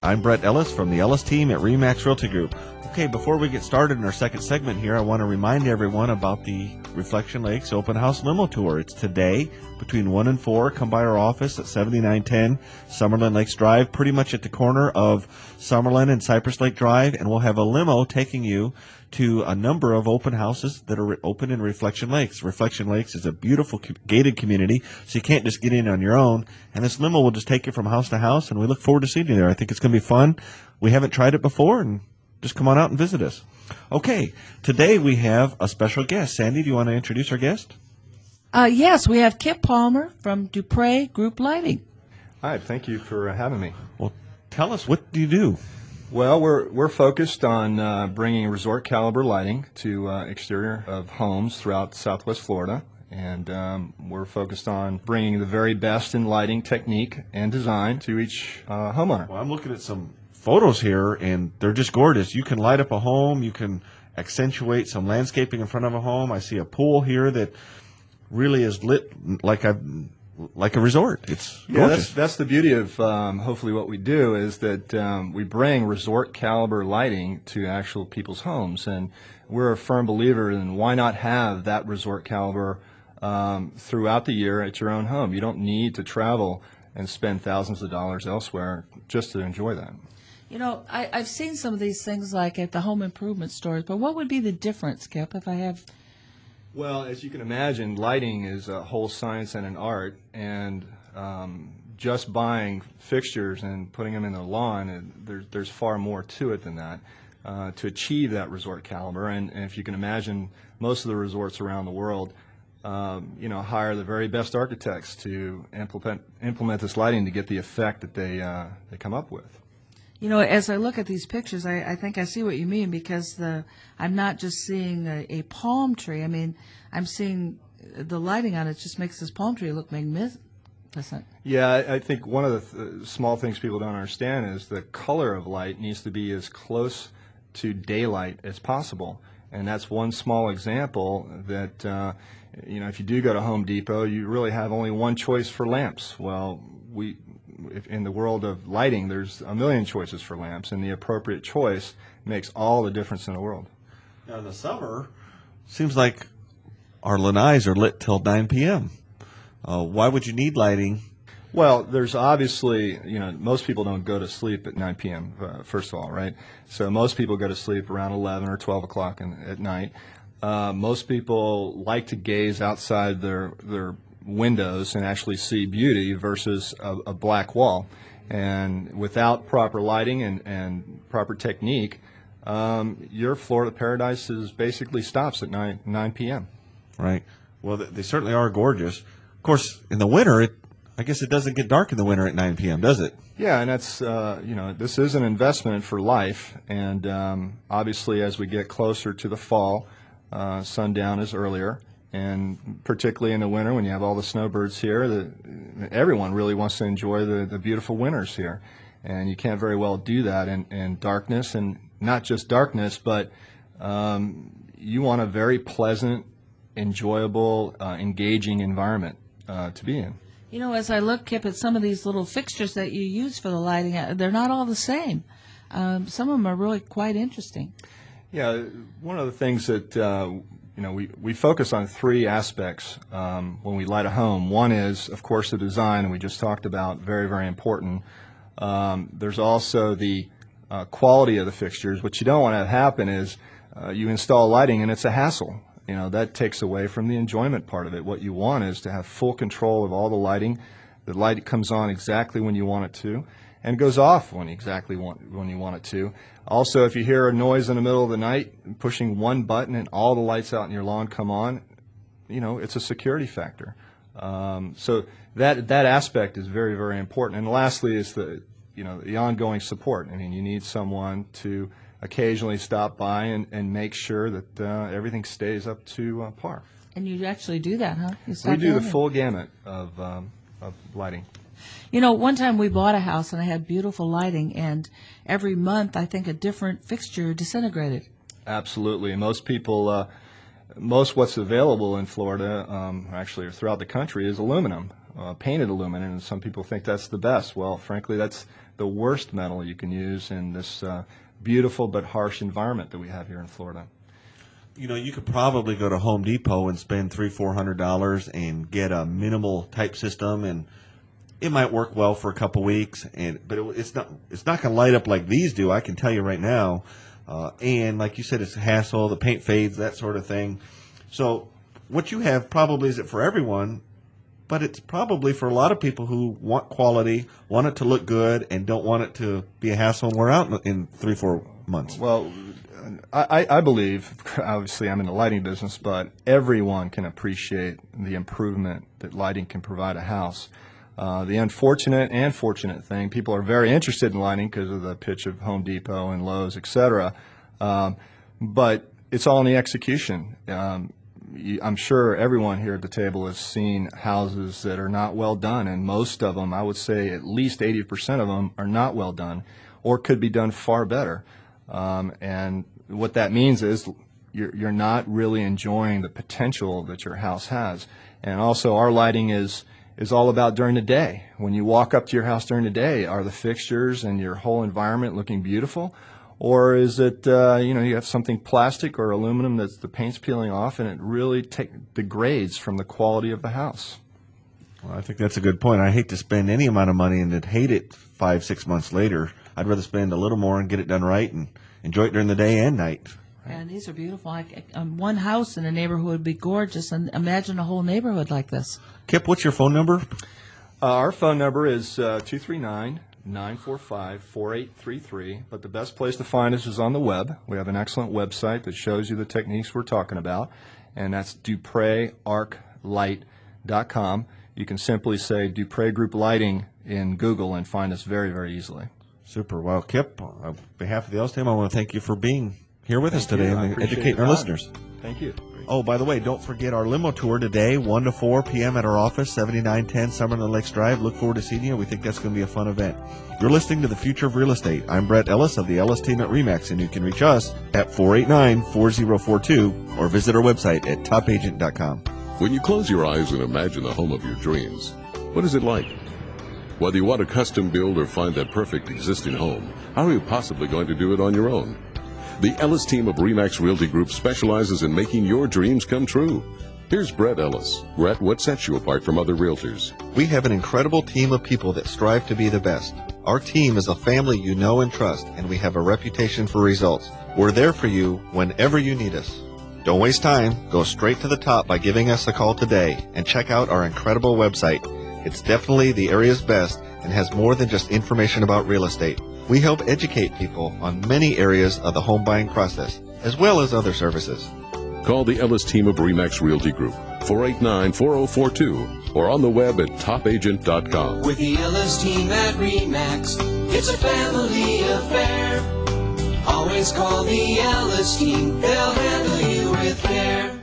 I'm Brett Ellis from the Ellis team at RE/MAX Realty Group. Okay, before we get started in our second segment here, I want to remind everyone about the Reflection Lakes Open House Limo Tour. It's today between 1 and 4. Come by our office at 7910 Summerlin Lakes Drive, pretty much at the corner of Summerlin and Cypress Lake Drive, and we'll have a limo taking you to a number of open houses that are open in Reflection Lakes. Reflection Lakes is a beautiful gated community, so you can't just get in on your own, and this limo will just take you from house to house, and we look forward to seeing you there. I think it's going to be fun. We haven't tried it before, and just come on out and visit us. Okay, today we have a special guest. Sandy, do you want to introduce our guest? Yes, we have Kip Palmer from Dupre Group Lighting. Hi, thank you for having me. Well, tell us, what do you do? Well, we're focused on bringing resort caliber lighting to exterior of homes throughout Southwest Florida, and we're focused on bringing the very best in lighting technique and design to each homeowner. Well, I'm looking at some photos here, and they're just gorgeous. You can light up a home. You can accentuate some landscaping in front of a home. I see a pool here that really is lit like a resort. It's gorgeous. That's the beauty of hopefully what we do is that we bring resort caliber lighting to actual people's homes, and we're a firm believer in why not have that resort caliber throughout the year at your own home. You don't need to travel and spend thousands of dollars elsewhere just to enjoy that. You know, I've seen some of these things like at the home improvement stores, but what would be the difference, Kip, if I have... Well, as you can imagine, lighting is a whole science and an art, and just buying fixtures and putting them in the lawn, there's far more to it than that to achieve that resort caliber. And if you can imagine, most of the resorts around the world hire the very best architects to implement this lighting to get the effect that they come up with. You know, as I look at these pictures, I think I see what you mean, because I'm not just seeing a palm tree. I mean, I'm seeing the lighting on it just makes this palm tree look magnificent. Yeah, I think one of the small things people don't understand is the color of light needs to be as close to daylight as possible. And that's one small example that, if you do go to Home Depot, you really have only one choice for lamps. Well, in the world of lighting, there's a million choices for lamps, and the appropriate choice makes all the difference in the world. Now, in the summer, seems like our lanais are lit till 9 p.m. Why would you need lighting? Well, there's obviously, most people don't go to sleep at 9 p.m., first of all, right? So most people go to sleep around 11 or 12 o'clock at night. Most people like to gaze outside their windows and actually see beauty versus a black wall. And without proper lighting and proper technique, your Florida paradise basically stops at 9 p.m. Right. Well, they certainly are gorgeous. Of course, in the winter, I guess it doesn't get dark in the winter at 9 p.m., does it? Yeah, and that's, this is an investment for life. And obviously, as we get closer to the fall, sundown is earlier. And particularly in the winter, when you have all the snowbirds here, everyone really wants to enjoy the beautiful winters here. And you can't very well do that in darkness, and not just darkness, but you want a very pleasant, enjoyable, engaging environment to be in. You know, as I look, Kip, at some of these little fixtures that you use for the lighting, they're not all the same. Some of them are really quite interesting. Yeah, one of the things that we focus on three aspects when we light a home. One is, of course, the design, and we just talked about, very, very important. There's also the quality of the fixtures. What you don't want to have happen is you install lighting and it's a hassle. That takes away from the enjoyment part of it. What you want is to have full control of all the lighting. The light comes on exactly when you want it to, and goes off when you want it to. Also, if you hear a noise in the middle of the night, pushing one button and all the lights out in your lawn come on, it's a security factor. So that aspect is very, very important. And lastly is the ongoing support. I mean, you need someone to occasionally stop by and make sure that everything stays up to par. And you actually do that, huh? We do the full gamut of lighting. One time we bought a house and it had beautiful lighting, and every month I think a different fixture disintegrated. Absolutely. Most people, what's available in Florida, actually throughout the country, is aluminum, painted aluminum, and some people think that's the best. Well, frankly, that's the worst metal you can use in this beautiful but harsh environment that we have here in Florida. You know, you could probably go to Home Depot and spend $300-400 and get a minimal type system, and it might work well for a couple weeks, but it's not going to light up like these do. I can tell you right now. And like you said, it's a hassle. The paint fades, that sort of thing. So what you have probably isn't for everyone, but it's probably for a lot of people who want quality, want it to look good, and don't want it to be a hassle and wear out in 3-4 months. Well, I believe, obviously I'm in the lighting business, but everyone can appreciate the improvement that lighting can provide a house. The unfortunate and fortunate thing, people are very interested in lighting because of the pitch of Home Depot and Lowe's, etc. But it's all in the execution. I'm sure everyone here at the table has seen houses that are not well done, and most of them, I would say at least 80% of them, are not well done or could be done far better. And what that means is you're not really enjoying the potential that your house has. And also our lighting is all about during the day. When you walk up to your house during the day, are the fixtures and your whole environment looking beautiful? Or is it, you have something plastic or aluminum that's the paint's peeling off and it really degrades from the quality of the house? Well, I think that's a good point. I hate to spend any amount of money and then hate it 5-6 months later. I'd rather spend a little more and get it done right and enjoy it during the day and night. And these are beautiful. One house in a neighborhood would be gorgeous, and imagine a whole neighborhood like this. Kip, what's your phone number? Our phone number is 239-945-4833, but the best place to find us is on the web. We have an excellent website that shows you the techniques we're talking about, and that's DupreArcLight.com. You can simply say Dupre Group Lighting in Google and find us very, very easily. Super. Well, Kip, on behalf of the Ellis team, I want to thank you for being here with us today and educating our listeners. Thank you. Oh, by the way, don't forget our limo tour today, 1 to 4 p.m. at our office, 7910 Summerlin Lakes Drive. Look forward to seeing you. We think that's going to be a fun event. You're listening to The Future of Real Estate. I'm Brett Ellis of the Ellis team at RE/MAX, and you can reach us at 489-4042 or visit our website at topagent.com. When you close your eyes and imagine the home of your dreams, what is it like? Whether you want a custom build or find that perfect existing home, how are you possibly going to do it on your own? The Ellis team of RE/MAX Realty Group specializes in making your dreams come true. Here's Brett Ellis. Brett, what sets you apart from other realtors? We have an incredible team of people that strive to be the best. Our team is a family you know and trust, and we have a reputation for results. We're there for you whenever you need us. Don't waste time. Go straight to the top by giving us a call today and check out our incredible website. It's definitely the area's best and has more than just information about real estate. We help educate people on many areas of the home buying process, as well as other services. Call the Ellis team of RE/MAX Realty Group, 489-4042, or on the web at topagent.com. With the Ellis team at RE/MAX, it's a family affair. Always call the Ellis team, they'll handle you with care.